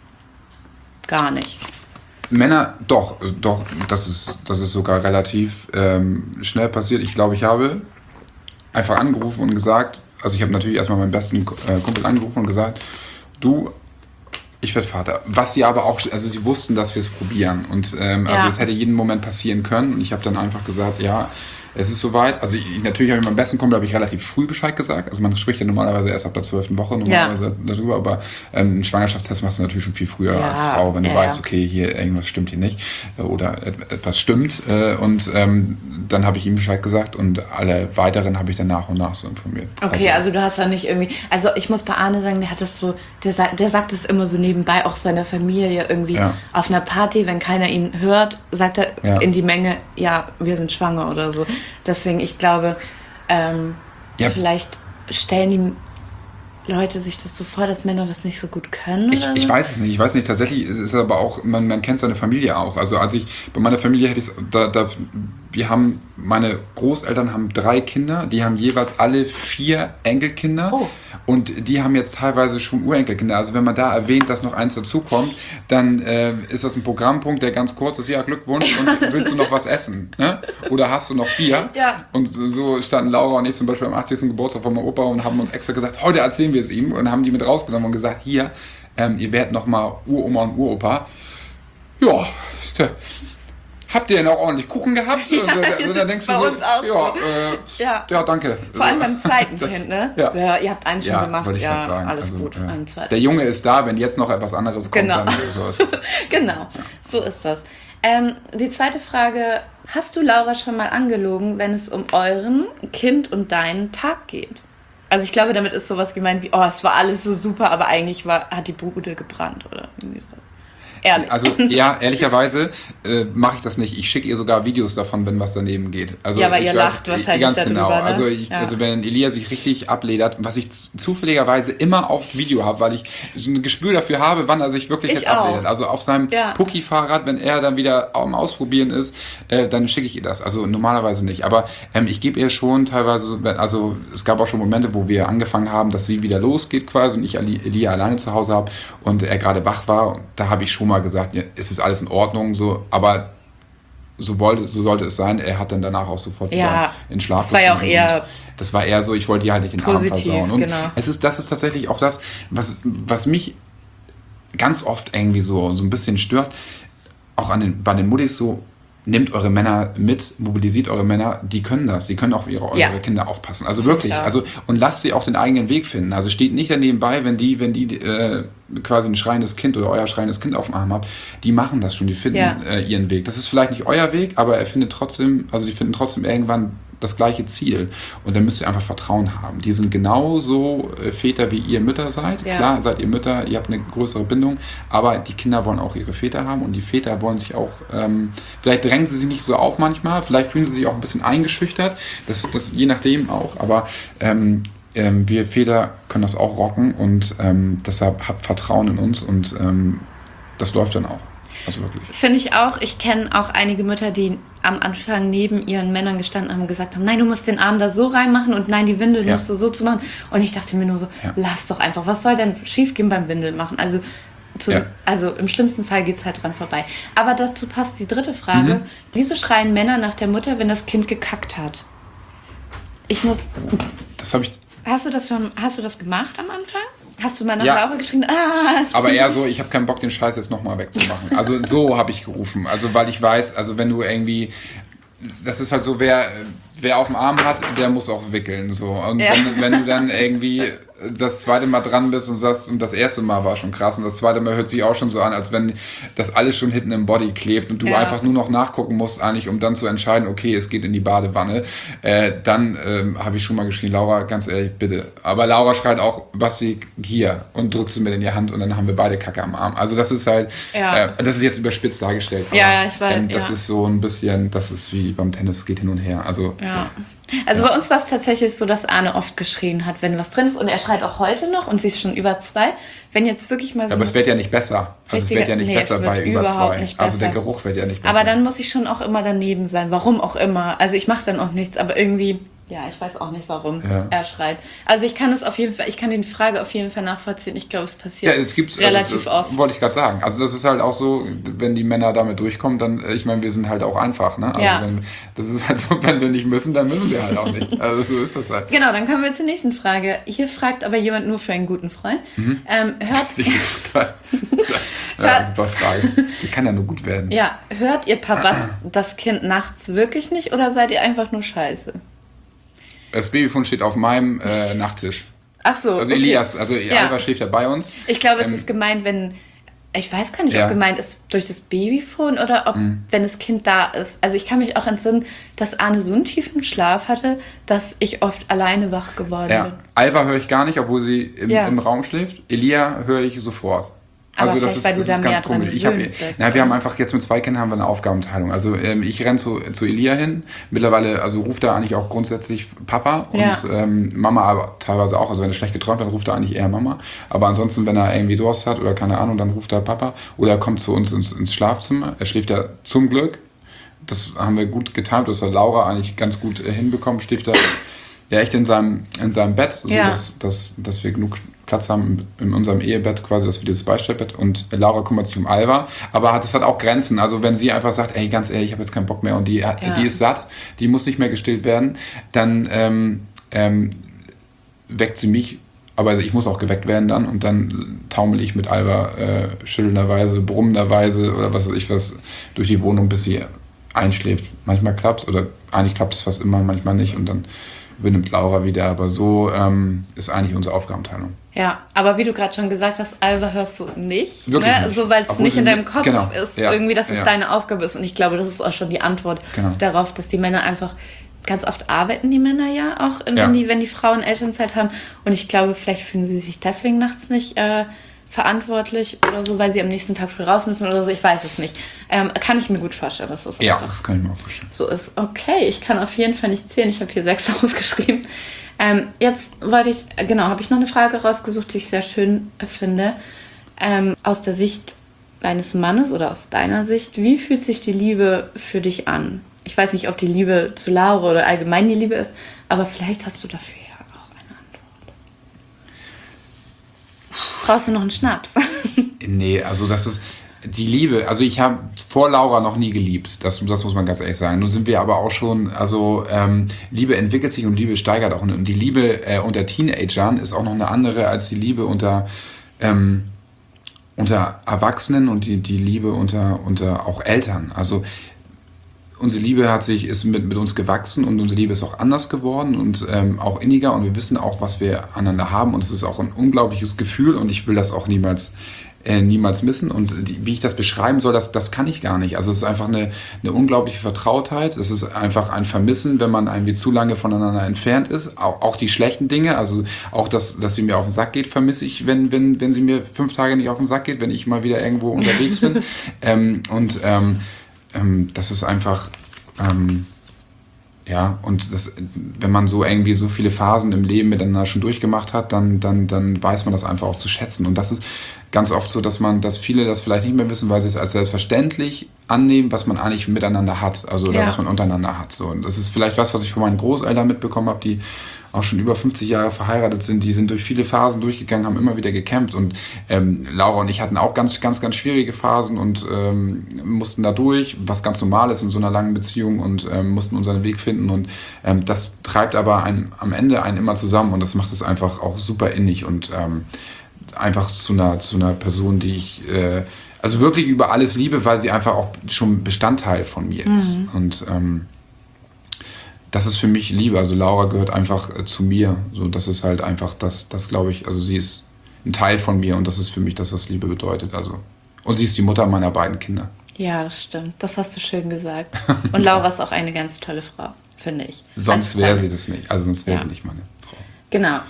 Gar nicht. Männer, doch, das ist sogar relativ schnell passiert. Ich glaube, ich habe einfach angerufen und gesagt, also ich habe natürlich erstmal meinen besten Kumpel angerufen und gesagt, du, ich werde Vater. Was sie aber auch, also sie wussten, dass wir es probieren und also es hätte jeden Moment passieren können und ich habe dann einfach gesagt, ja, es ist soweit. Also natürlich habe ich meinem besten Kumpel relativ früh Bescheid gesagt. Also man spricht ja normalerweise erst ab der 12. Woche darüber, aber einen Schwangerschaftstest machst du natürlich schon viel früher als Frau, wenn du weißt, okay, hier irgendwas stimmt hier nicht oder etwas stimmt. Und dann habe ich ihm Bescheid gesagt und alle weiteren habe ich dann nach und nach so informiert. Okay, also du hast ja nicht irgendwie, also ich muss bei Arne sagen, der hat das so, der sagt das immer so nebenbei, auch seiner Familie irgendwie auf einer Party, wenn keiner ihn hört, sagt er in die Menge, ja, wir sind schwanger oder so. Deswegen, ich glaube, vielleicht stellen die Leute sich das so vor, dass Männer das nicht so gut können? Oder ich weiß es nicht. Ich weiß nicht. Tatsächlich ist es aber auch, man kennt seine Familie auch. Also bei meiner Familie hätte ich meine Großeltern haben 3 Kinder, die haben jeweils alle 4 Enkelkinder und die haben jetzt teilweise schon Urenkelkinder. Also wenn man da erwähnt, dass noch eins dazukommt, dann ist das ein Programmpunkt, der ganz kurz ist, ja, Glückwunsch und willst du noch was essen? Ne? Oder hast du noch Bier? Ja. Und so standen Laura und ich zum Beispiel am 80. Geburtstag von meinem Opa und haben uns extra gesagt, heute erzählen wir es ihm und haben die mit rausgenommen und gesagt, hier, ihr werdet nochmal Uroma und Uropa. Ja, habt ihr noch ordentlich Kuchen gehabt? Ja, und dann denkst du bei so, uns auch ja, danke. Vor allem beim zweiten Kind, ne? Ja. So, ja, ihr habt einen schon gemacht, wollte ich grad sagen. alles Also, gut. Beim zweiten. Der Junge ist da, wenn jetzt noch etwas anderes kommt, Genau. dann so ist es. Genau, so ist das. Die zweite Frage, hast du Laura schon mal angelogen, wenn es um euren Kind und deinen Tag geht? Also ich glaube, damit ist sowas gemeint wie, es war alles so super, aber eigentlich hat die Bude gebrannt oder irgendwie sowas. Ehrlich. Also ja, ehrlicherweise mache ich das nicht. Ich schicke ihr sogar Videos davon, wenn was daneben geht. Also, ja, aber ihr lacht wahrscheinlich ganz darüber, genau. ne? Also wenn Elia sich richtig abledert, was ich zufälligerweise immer auf Video habe, weil ich so ein Gespür dafür habe, wann er sich wirklich jetzt abledert. Also auf seinem Pucki-Fahrrad, wenn er dann wieder am Ausprobieren ist, dann schicke ich ihr das. Also normalerweise nicht. Aber ich gebe ihr schon teilweise, also es gab auch schon Momente, wo wir angefangen haben, dass sie wieder losgeht quasi und ich Elia alleine zu Hause habe und er gerade wach war. Da habe ich schon mal gesagt, ja, es ist alles in Ordnung, so, aber so sollte es sein. Er hat dann danach auch sofort wieder in Schlaf. Das war ja auch eher. Das war eher so, ich wollte ihr halt nicht den Abend versauen. Und genau. das ist tatsächlich auch das, was mich ganz oft irgendwie so ein bisschen stört, auch bei den Muttis so, nehmt eure Männer mit, mobilisiert eure Männer, die können das, die können auch auf eure Kinder aufpassen. Also wirklich, und lasst sie auch den eigenen Weg finden. Also steht nicht daneben bei, wenn die quasi ein schreiendes Kind oder euer schreiendes Kind auf dem Arm habt, die machen das schon, die finden ihren Weg. Das ist vielleicht nicht euer Weg, aber die finden trotzdem irgendwann das gleiche Ziel. Und dann müsst ihr einfach Vertrauen haben. Die sind genauso Väter, wie ihr Mütter seid. Ja. Klar seid ihr Mütter, ihr habt eine größere Bindung, aber die Kinder wollen auch ihre Väter haben und die Väter wollen sich auch, vielleicht drängen sie sich nicht so auf manchmal, vielleicht fühlen sie sich auch ein bisschen eingeschüchtert, das je nachdem auch, aber wir Väter können das auch rocken und deshalb habt Vertrauen in uns und das läuft dann auch. Also wirklich. Finde ich auch. Ich kenne auch einige Mütter, die am Anfang neben ihren Männern gestanden haben und gesagt haben, nein, du musst den Arm da so reinmachen und nein, die Windel musst du so zu machen. Und ich dachte mir nur so, lass doch einfach. Was soll denn schiefgehen beim Windeln machen? Also im schlimmsten Fall geht es halt dran vorbei. Aber dazu passt die dritte Frage. Mhm. Wieso schreien Männer nach der Mutter, wenn das Kind gekackt hat? Das habe ich... Hast du das gemacht am Anfang? Hast du mal nach Laura geschrien? Aber eher so, ich habe keinen Bock, den Scheiß jetzt nochmal wegzumachen. Also so habe ich gerufen. Also weil ich weiß, also wenn du irgendwie, das ist halt so, wer auf dem Arm hat, der muss auch wickeln. So. Und wenn du dann irgendwie das zweite Mal dran bist und sagst, und das erste Mal war schon krass und das zweite Mal hört sich auch schon so an, als wenn das alles schon hinten im Body klebt und du einfach nur noch nachgucken musst eigentlich, um dann zu entscheiden, okay, es geht in die Badewanne, dann habe ich schon mal geschrien, Laura, ganz ehrlich, bitte. Aber Laura schreit auch, Basti, hier und drückt sie mir in die Hand und dann haben wir beide Kacke am Arm. Also das ist halt, das ist jetzt überspitzt dargestellt. Aber, ich weiß. Das ist so ein bisschen, das ist wie beim Tennis, geht hin und her. Also bei uns war es tatsächlich so, dass Arne oft geschrien hat, wenn was drin ist. Und er schreit auch heute noch und sie ist schon über 2. Wenn jetzt wirklich mal so. Aber es wird ja nicht besser. Also es wird ja nicht besser bei über 2. Also der Geruch wird ja nicht besser. Aber dann muss ich schon auch immer daneben sein. Warum auch immer. Also ich mache dann auch nichts, aber irgendwie. Ja, ich weiß auch nicht, warum er schreit. Also ich kann die Frage auf jeden Fall nachvollziehen. Ich glaube, es passiert relativ oft. Wollte ich gerade sagen. Also das ist halt auch so, wenn die Männer damit durchkommen, dann, ich meine, wir sind halt auch einfach, ne? Also das ist halt so, wenn wir nicht müssen, dann müssen wir halt auch nicht. Also so ist das halt. Genau, dann kommen wir zur nächsten Frage. Hier fragt aber jemand nur für einen guten Freund. Super Frage. Die kann ja nur gut werden. Ja, hört ihr Papas das Kind nachts wirklich nicht oder seid ihr einfach nur scheiße? Das Babyfon steht auf meinem Nachttisch. Ach so. Also Elias, Alva schläft ja bei uns. Ich glaube, es ist gemeint, ich weiß gar nicht, ob gemeint ist durch das Babyfon oder ob, wenn das Kind da ist. Also ich kann mich auch entsinnen, dass Arne so einen tiefen Schlaf hatte, dass ich oft alleine wach geworden bin. Alva höre ich gar nicht, obwohl sie im Raum schläft. Elia höre ich sofort. Also das ist ganz komisch. Wir haben einfach jetzt mit 2 Kindern haben wir eine Aufgabenteilung. Also ich renne zu Elia hin. Mittlerweile ruft er eigentlich auch grundsätzlich Papa und Mama aber teilweise auch. Also wenn er schlecht geträumt hat, dann ruft er eigentlich eher Mama. Aber ansonsten, wenn er irgendwie Durst hat oder keine Ahnung, dann ruft er Papa. Oder er kommt zu uns ins Schlafzimmer. Er schläft ja zum Glück. Das haben wir gut getimt. Das hat Laura eigentlich ganz gut hinbekommen. Schläft er echt in seinem Bett, so dass wir genug Platz haben in unserem Ehebett quasi, dass wir dieses Beistellbett und Laura kümmert sich um Alva, aber es hat auch Grenzen, also wenn sie einfach sagt, ey, ganz ehrlich, ich habe jetzt keinen Bock mehr und die ist satt, die muss nicht mehr gestillt werden, dann weckt sie mich aber ich muss auch geweckt werden dann und dann taumel ich mit Alba schüttelnderweise, brummenderweise oder was weiß ich was durch die Wohnung, bis sie einschläft. Manchmal klappt es oder eigentlich klappt es fast immer, manchmal nicht und dann übernimmt Laura wieder, aber so ist eigentlich unsere Aufgabenteilung. Ja, aber wie du gerade schon gesagt hast, Alba hörst du nicht, Wirklich ne? nicht. So, weil es Obwohl nicht in sie- deinem Kopf genau, ist, ja, irgendwie, dass es ja. deine Aufgabe ist. Und ich glaube, das ist auch schon die Antwort Genau. darauf, dass die Männer einfach, ganz oft arbeiten die Männer ja auch, Ja. wenn die Frauen Elternzeit haben. Und ich glaube, vielleicht fühlen sie sich deswegen nachts nicht verantwortlich oder so, weil sie am nächsten Tag früh raus müssen oder so. Ich weiß es nicht. Kann ich mir gut vorstellen, dass das Ja, einfach das kann ich mir auch vorstellen. so ist. Okay, ich kann auf jeden Fall nicht zählen. Ich habe hier 6 aufgeschrieben. Jetzt habe ich noch eine Frage rausgesucht, die ich sehr schön finde. Aus der Sicht deines Mannes oder aus deiner Sicht, wie fühlt sich die Liebe für dich an? Ich weiß nicht, ob die Liebe zu Laura oder allgemein die Liebe ist, aber vielleicht hast du dafür ja auch eine Antwort. Brauchst du noch einen Schnaps? Nee, also das ist die Liebe. Also ich habe vor Laura noch nie geliebt. Das muss man ganz ehrlich sagen. Nun sind wir aber auch schon, also Liebe entwickelt sich und Liebe steigert auch. Und die Liebe unter Teenagern ist auch noch eine andere als die Liebe unter Erwachsenen und die Liebe unter auch Eltern. Also unsere Liebe ist mit uns gewachsen und unsere Liebe ist auch anders geworden und auch inniger und wir wissen auch, was wir aneinander haben und es ist auch ein unglaubliches Gefühl und ich will das auch niemals missen und wie ich das beschreiben soll, das kann ich gar nicht. Also es ist einfach eine unglaubliche Vertrautheit, es ist einfach ein Vermissen, wenn man irgendwie zu lange voneinander entfernt ist, auch die schlechten Dinge, also auch, dass sie mir auf den Sack geht, vermisse ich, wenn sie mir 5 Tage nicht auf den Sack geht, wenn ich mal wieder irgendwo unterwegs bin das ist einfach, und wenn man so irgendwie so viele Phasen im Leben miteinander schon durchgemacht hat, dann weiß man das einfach auch zu schätzen. Und das ist ganz oft so, dass viele das vielleicht nicht mehr wissen, weil sie es als selbstverständlich annehmen, was man eigentlich miteinander hat, also oder was man untereinander hat. So. Und das ist vielleicht was ich von meinen Großeltern mitbekommen habe, die auch schon über 50 Jahre verheiratet sind, die sind durch viele Phasen durchgegangen, haben immer wieder gekämpft und Laura und ich hatten auch ganz, ganz, ganz schwierige Phasen und mussten da durch, was ganz normal ist in so einer langen Beziehung und mussten unseren Weg finden und das treibt aber am Ende einen immer zusammen und das macht es einfach auch super innig und einfach zu einer Person, die ich also wirklich über alles liebe, weil sie einfach auch schon Bestandteil von mir ist und das ist für mich Liebe. Also Laura gehört einfach zu mir. So, das ist halt einfach das glaube ich, also sie ist ein Teil von mir und das ist für mich das, was Liebe bedeutet. Also. Und sie ist die Mutter meiner beiden Kinder. Ja, das stimmt. Das hast du schön gesagt. Und Laura ist auch eine ganz tolle Frau, finde ich. Sonst wäre sie das nicht. Also sonst wäre sie nicht meine Frau. Genau.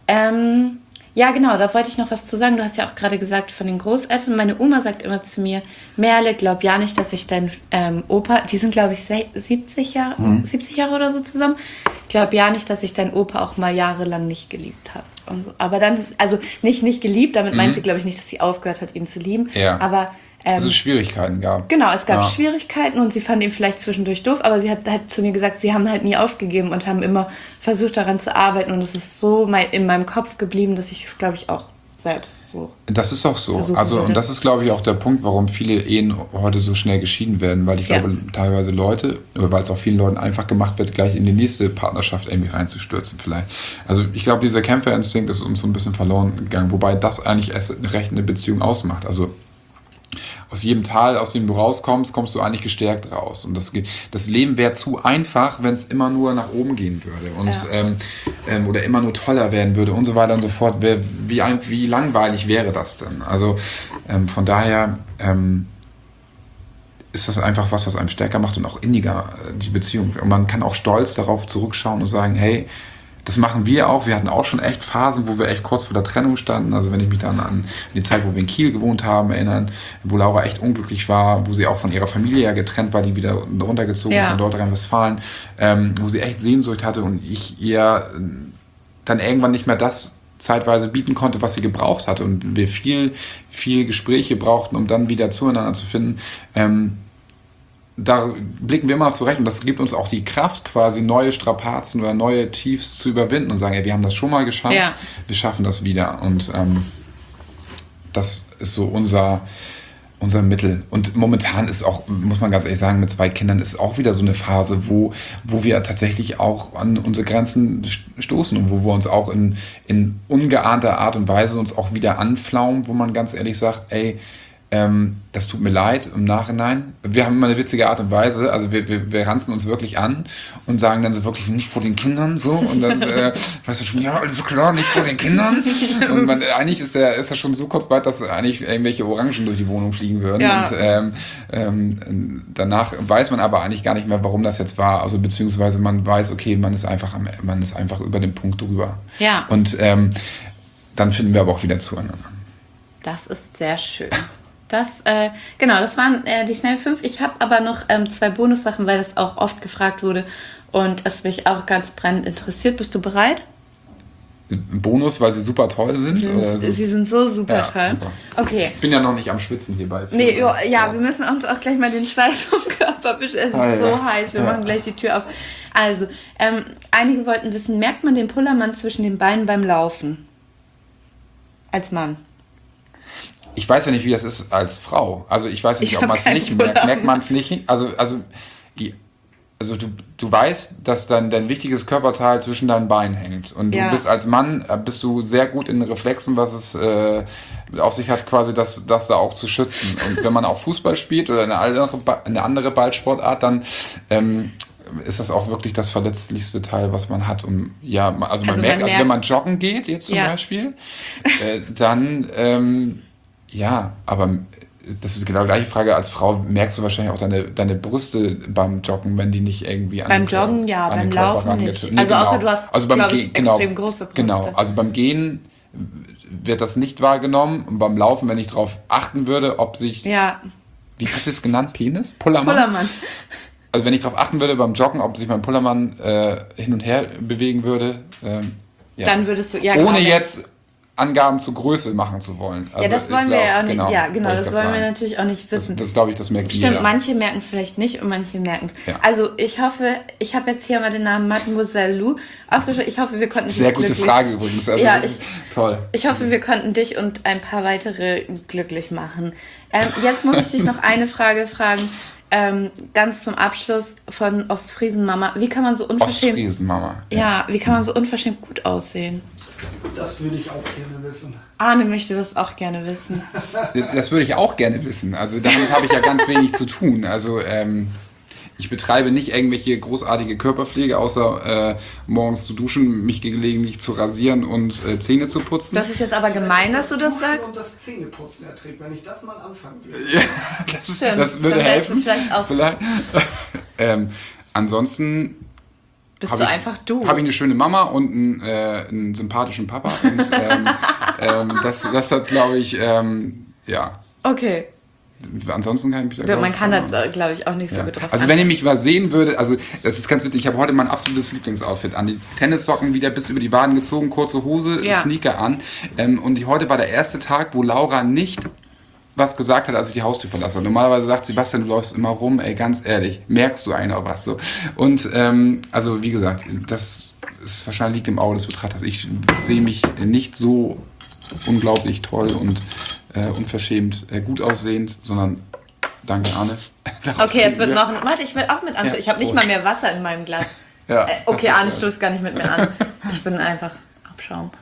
Ja, genau, da wollte ich noch was zu sagen. Du hast ja auch gerade gesagt von den Großeltern. Meine Oma sagt immer zu mir, Merle, glaub ja nicht, dass ich dein Opa, die sind glaube ich 70 Jahre oder so zusammen, glaub ja nicht, dass ich deinen Opa auch mal jahrelang nicht geliebt habe. So. Aber dann, also nicht geliebt, damit meint sie glaube ich nicht, dass sie aufgehört hat, ihn zu lieben. Ja. Aber dass es Schwierigkeiten gab. Genau, es gab Schwierigkeiten und sie fand ihn vielleicht zwischendurch doof, aber sie hat halt zu mir gesagt, sie haben halt nie aufgegeben und haben immer versucht daran zu arbeiten und es ist so in meinem Kopf geblieben, dass ich es, glaube ich, auch selbst so. Das ist auch so. Also und das ist, glaube ich, auch der Punkt, warum viele Ehen heute so schnell geschieden werden, weil ich glaube, teilweise Leute, oder weil es auch vielen Leuten einfach gemacht wird, gleich in die nächste Partnerschaft irgendwie reinzustürzen vielleicht. Also ich glaube, dieser Kämpferinstinkt ist uns so ein bisschen verloren gegangen, wobei das eigentlich erst recht eine Beziehung ausmacht. Also aus jedem Tal, aus dem du rauskommst, kommst du eigentlich gestärkt raus. Und das Leben wäre zu einfach, wenn es immer nur nach oben gehen würde und oder immer nur toller werden würde und so weiter und so fort. Wie langweilig wäre das denn? Also von daher ist das einfach was einem stärker macht und auch inniger, die Beziehung. Und man kann auch stolz darauf zurückschauen und sagen, hey, das machen wir auch. Wir hatten auch schon echt Phasen, wo wir echt kurz vor der Trennung standen. Also wenn ich mich dann an die Zeit, wo wir in Kiel gewohnt haben, erinnern, wo Laura echt unglücklich war, wo sie auch von ihrer Familie ja getrennt war, die wieder runtergezogen ist in Nordrhein-Westfalen, wo sie echt Sehnsucht hatte und ich ihr dann irgendwann nicht mehr das zeitweise bieten konnte, was sie gebraucht hatte und wir viel, viel Gespräche brauchten, um dann wieder zueinander zu finden. Da blicken wir immer noch zurecht und das gibt uns auch die Kraft, quasi neue Strapazen oder neue Tiefs zu überwinden und sagen, ey, wir haben das schon mal geschafft, wir schaffen das wieder. Und das ist so unser unser Mittel. Und momentan ist auch, muss man ganz ehrlich sagen, mit 2 Kindern ist auch wieder so eine Phase, wo wir tatsächlich auch an unsere Grenzen stoßen und wo wir uns auch in ungeahnter Art und Weise uns auch wieder anflaumen, wo man ganz ehrlich sagt, ey, das tut mir leid im Nachhinein. Wir haben immer eine witzige Art und Weise, also wir ranzen uns wirklich an und sagen dann so wirklich nicht vor den Kindern so und dann weißt du schon, ja, alles klar, nicht vor den Kindern. Und eigentlich ist er schon so kurz weit, dass eigentlich irgendwelche Orangen durch die Wohnung fliegen würden. Ja. Und danach weiß man aber eigentlich gar nicht mehr, warum das jetzt war. Also beziehungsweise man weiß, okay, man ist einfach über den Punkt drüber. Ja. Und dann finden wir aber auch wieder zueinander. Das ist sehr schön. Das waren die schnell 5. Ich habe aber noch 2 Bonussachen, weil das auch oft gefragt wurde und es mich auch ganz brennend interessiert. Bist du bereit? Ein Bonus, weil sie super toll sind? Oder so? Sie sind so super toll. Super. Okay. Ich bin ja noch nicht am Schwitzen hierbei. Nee, wir müssen uns auch gleich mal den Schweiß vom Körper wischen. Es ist so heiß, wir machen gleich die Tür auf. Also, einige wollten wissen, merkt man den Pullermann zwischen den Beinen beim Laufen? Als Mann. Ich weiß ja nicht, wie das ist als Frau. Also ich weiß nicht, ob man es nicht merkt. Merkt man es nicht? Also du weißt, dass dein wichtiges Körperteil zwischen deinen Beinen hängt. Und du bist als Mann, bist du sehr gut in Reflexen, was es auf sich hat, quasi das da auch zu schützen. Und wenn man auch Fußball spielt oder eine andere Ballsportart, dann ist das auch wirklich das verletzlichste Teil, was man hat. Und man merkt, wenn man joggen geht, jetzt zum Beispiel, dann aber das ist genau die gleiche Frage. Als Frau merkst du wahrscheinlich auch deine Brüste beim Joggen, wenn die nicht irgendwie beim Joggen, beim Laufen nicht. Also außer du hast, extrem große Brüste. Genau, also beim Gehen wird das nicht wahrgenommen und beim Laufen, wenn ich darauf achten würde, ob sich, wie hast du es genannt, Penis? Pullermann. Also wenn ich darauf achten würde beim Joggen, ob sich mein Pullermann hin und her bewegen würde, dann würdest du, ohne jetzt Angaben zur Größe machen zu wollen. Also das wollen wir ja auch nicht. Genau, das wollen wir natürlich auch nicht wissen. Das glaube ich, das merkt jeder. Stimmt, manche merken es vielleicht nicht und manche merken es. Ja. Also ich hoffe, ich habe jetzt hier mal den Namen Mademoiselle Lou aufgeschrieben. Ich hoffe, wir konnten dich sehr gute Frage übrigens. Also das ist toll. Ich hoffe, wir konnten dich und ein paar weitere glücklich machen. Jetzt muss ich dich noch eine Frage fragen. Ganz zum Abschluss von Ostfriesen-Mama. Wie kann man so unverschämt... Ostfriesen-Mama. Ja, wie kann man so unverschämt gut aussehen? Das würde ich auch gerne wissen. Arne möchte das auch gerne wissen. Das würde ich auch gerne wissen. Also damit habe ich ja ganz wenig zu tun. Also ich betreibe nicht irgendwelche großartige Körperpflege, außer morgens zu duschen, mich gelegentlich zu rasieren und Zähne zu putzen. Das ist jetzt aber gemein, dass du das sagst. Und das Zähneputzen erträgt, wenn ich das mal anfangen würde. Ja, das würde helfen. Vielleicht. Ansonsten bist du einfach du. Habe ich eine schöne Mama und einen sympathischen Papa. Und das hat, glaube ich, Okay. Ansonsten kann ich mich da man kann das, glaube ich, auch nicht so gut drauf Also wenn ihr mich mal sehen würde, also das ist ganz witzig, ich habe heute mein absolutes Lieblingsoutfit an. Die Tennissocken wieder bis über die Waden gezogen, kurze Hose, Sneaker an. Und heute war der erste Tag, wo Laura nicht was gesagt hat, als ich die Haustür verlasse. Normalerweise sagt Sebastian, du läufst immer rum, ey, ganz ehrlich, merkst du eigentlich auch was? So. Und also wie gesagt, das ist wahrscheinlich liegt im Auge des Betrachters. Ich sehe mich nicht so unglaublich toll und unverschämt gut aussehend, sondern danke, Arne. Okay, es wird noch... Warte, ich will auch mit anstoßen. Ich habe nicht mal mehr Wasser in meinem Glas. Okay, Arne stoßt gar nicht mit mir an. Ich bin einfach Abschaum.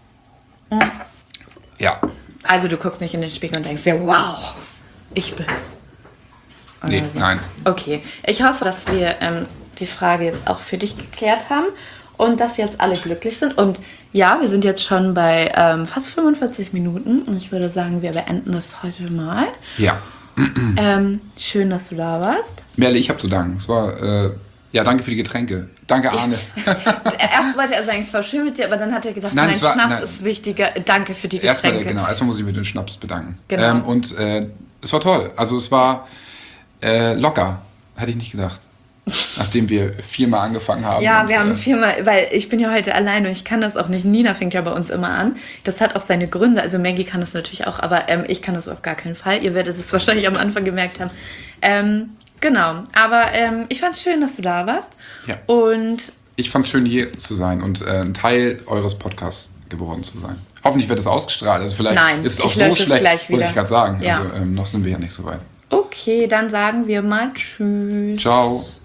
Ja. Also du guckst nicht in den Spiegel und denkst dir, wow, ich bin's. Nee, nein. Okay, ich hoffe, dass wir die Frage jetzt auch für dich geklärt haben und dass jetzt alle glücklich sind. Und ja, wir sind jetzt schon bei fast 45 Minuten und ich würde sagen, wir beenden das heute mal. Ja. Schön, dass du da warst. Merle, ich habe zu danken. Es war, danke für die Getränke. Danke, Arne. Erst wollte er sagen, es war schön mit dir, aber dann hat er gedacht, Schnaps ist wichtiger. Danke für die Getränke. Erstmal muss ich mir den Schnaps bedanken. Genau. Und es war toll. Also es war locker. Hätte ich nicht gedacht. Nachdem wir 4-mal angefangen haben. Ja, wir haben 4-mal, weil ich bin ja heute alleine und ich kann das auch nicht. Nina fängt ja bei uns immer an. Das hat auch seine Gründe. Also Maggie kann das natürlich auch, aber ich kann das auf gar keinen Fall. Ihr werdet es wahrscheinlich am Anfang gemerkt haben. Genau, aber ich fand es schön, dass du da warst. Ja. Und ich fand es schön, hier zu sein und ein Teil eures Podcasts geworden zu sein. Hoffentlich wird das ausgestrahlt. Also vielleicht Nein, ist es auch ich so lösche es schlecht, gleich wollte wieder. ich gerade sagen. Ja. Also noch sind wir ja nicht so weit. Okay, dann sagen wir mal Tschüss. Ciao.